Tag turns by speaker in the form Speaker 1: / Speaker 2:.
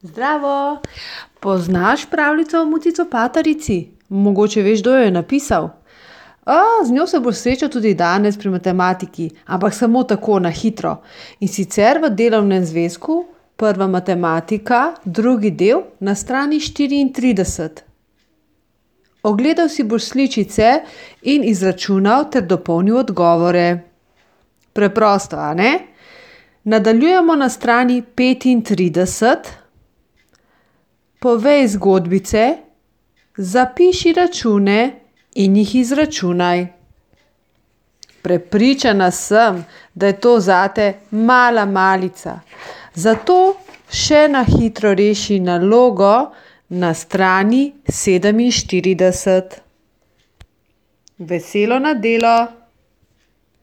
Speaker 1: Zdravo! Poznaš pravljico o Mutico Patarici? Mogoče veš, kdo jo je napisal? Z njo se boš srečal tudi danes pri matematiki, ampak samo tako na hitro. In sicer v delovnem zvezku, prva matematika, drugi del na strani 34. Ogledal si boš sličice in izračunal ter dopolnil odgovore. Preprosto, a ne? Nadaljujemo na strani 35. Povej zgodbice, zapiši račune in jih izračunaj. Prepričana sem, da je to zate mala malica. Zato še na hitro reši nalogo na strani 47. Veselo na delo!